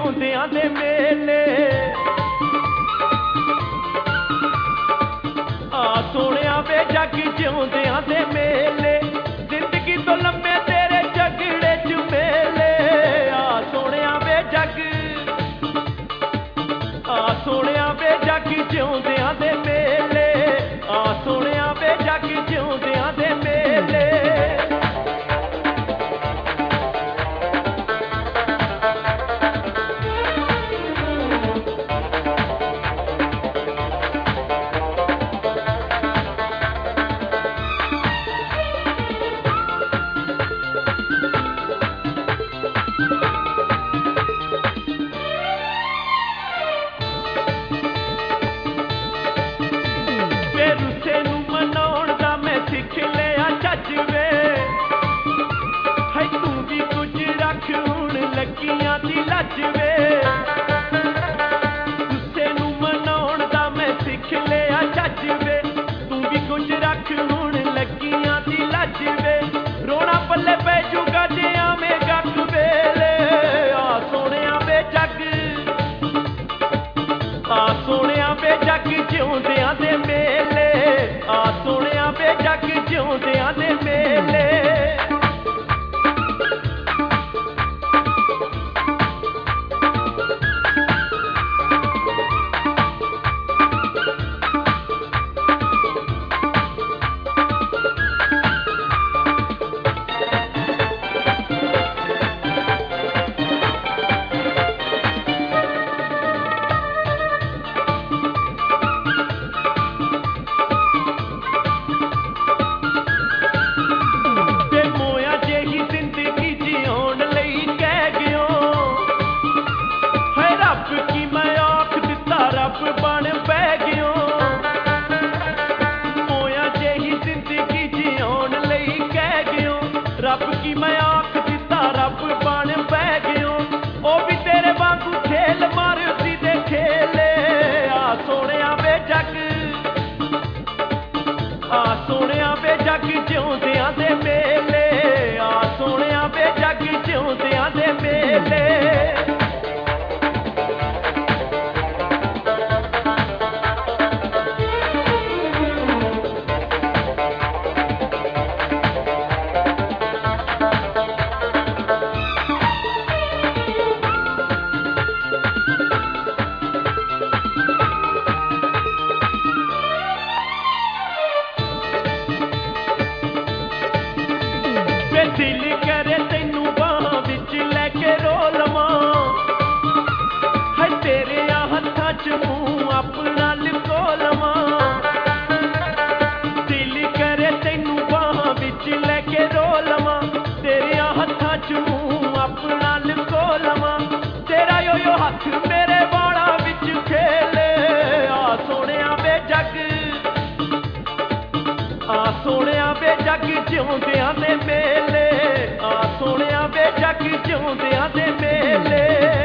ਜਿਉਂਦਿਆਂ ਦੇ ਮੇਲੇ ਆ ਸੋਹਣਿਆ ਵੇ ਜੱਗ ਜਿਉਂਦਿਆਂ ਦੇ ਮੇਲੇ ਜ਼ਿੰਦਗੀ ਤੋਂ ਲੰਮੇ ਤੇਰੇ ਝਗੜੇ ਚ ਮੇਲੇ ਆ ਸੋਹਣਿਆ ਵੇ ਜੱਗ ਆ ਸੋਹਣਿਆ ਵੇ ਜੱਗ ਜਿਉਂਦਿਆਂ ਦੇ ਮੇਲੇ ਆ ਸੋਹਣਿਆ ਵੇ ਜੱਗ ਜਿਉਂਦਿਆਂ ਦੇ ਮੇਲੇ ਲੱਗੀਆਂ ਦੀ ਲੱਜ ਵੇ ਗੁੱਸੇ ਨੂੰ ਮਨਾਉਣ ਦਾ ਮੈਂ ਸਿੱਖ ਲਿਆ ਚੱਜ ਵੇ ਤੂੰ ਵੀ ਕੁਝ ਰੱਖ ਹੁਣ ਲੱਗੀਆਂ ਦੀ ਲੱਜ ਵੇ ਰੋਣਾ ਪੱਲੇ ਪੈ ਜੂਗਾ ਜੇ ਆਵੇਂ ਗੱਕ ਵੇਲੇ ਆ ਸੋਹਣਿਆ ਵੇ ਜੱਗ ਆ ਸੋਹਣਿਆ ਵੇ ਜੱਗ ਜਿਉਂਦਿਆਂ ਦੇ ਮੇਲੇ ਆ ਸੋਹਣਿਆ ਵੇ ਜੱਗ ਜਿਉਂਦਿਆਂ ਦੇ ਮੇਲੇ ਬਣ ਬਹਿ ਗਿਓ ਮੋਇਆ ਜਿਹੀ ਜ਼ਿੰਦਗੀ ਜਿਉਣ ਲਈ ਕਹਿ ਗਿਓ ਰੱਬ ਕੀ ਮੈਂ ਆਖ ਦਿੱਤਾ ਰੱਬ ਬਣ ਬਹਿ ਗਿਓ ਉਹ ਵੀ ਤੇਰੇ ਵਾਂਗੂ ਖੇਲ ਮਾਰਦੀ ਦੇ ਖੇਲੇ ਆ ਸੋਹਣਿਆ ਵੇ ਜੱਗ ਆ ਸੋਹਣਿਆ ਵੇ ਜੱਗ ਜਿਉਂਦਿਆਂ ਦੇ ਮੇਲੇ ਆ ਸੋਹਣਿਆ ਵੇ ਜੱਗ ਜਿਉਂਦਿਆਂ ਦੇ ਮੇਲੇ ਦਿਲ ਕਰੇ ਤੈਨੂੰ ਬਾਹਾਂ ਵਿੱਚ ਲੈ ਕੇ ਰੋ ਲਵਾਂ ਹੈ ਤੇਰੇ ਹੱਥਾਂ 'ਚ ਮੂੰਹ ਆਪਣਾ ਲੁਕੋ ਲਵਾਂ ਦਿਲ ਕਰੇ ਤੈਨੂੰ ਬਾਹਾਂ ਵਿੱਚ ਲੈ ਕੇ ਰੋ ਲਵਾਂ ਤੇਰੇ ਹੱਥਾਂ 'ਚ ਮੂੰਹ ਆਪਣਾ ਲੁਕੋ ਲਵਾਂ ਤੇਰਾ ਯੋ ਹੱਥ ਮੇਰੇ ਵਾਲਾਂ ਵਿੱਚ ਖੇਲੇ ਆ ਸੋਹਣਿਆ ਵੇ ਜੱਗ ਆ ਸੋਹਣਿਆ ਵੇ ਜੱਗ ਜਿਉਂਦਿਆਂ ਦੇ ਮੇਲੇ ਆ ਸੋਹਣਿਆ ਵੇ ਜੱਗ ਜਿਉਂਦਿਆਂ ਦੇ ਮੇਲੇ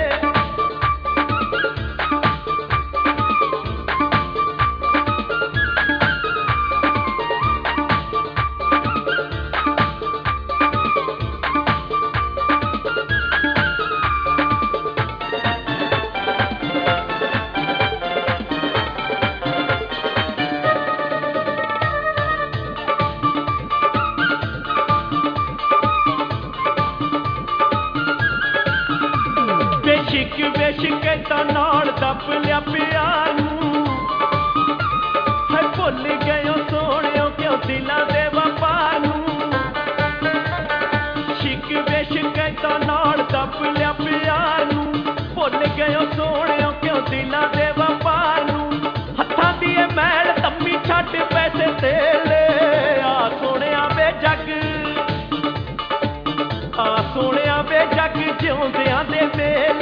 ਬੇਸ਼ਿਕ ਤਾਂ ਨਾਲ ਦੱਬ ਲਿਆ ਪਿਆਰ ਨੂੰ ਹੈ ਭੁੱਲ ਗਇਓ ਸੋਹਣਿਓ ਕਿਉਂ ਦਿਲਾਂ ਦੇ ਵਪਾਰ ਨੂੰ ਸ਼ਿਕ ਬੇਸ਼ਿਕ ਤਾਂ ਨਾਲ ਦੱਬ ਲਿਆ ਪਿਆਰ ਨੂੰ ਭੁੱਲ ਗਇਓ ਸੋਹਣਿਓ ਕਿਉਂ ਦਿਲਾਂ ਦੇ ਵਪਾਰ ਨੂੰ ਹੱਥਾਂ ਦੀ ਇਹ ਮੈਲ ਤੰਮੀ ਛੱਡ ਪੈਸੇ ਤੇਲੇ ਆ ਸੋਹਣਿਆ ਵੇ ਜੱਗ ਆ ਸੋਹਣਿਆ ਵੇ ਜੱਗ ਜਿਉਂਦਿਆਂ ਦੇ ਮੇਲੇ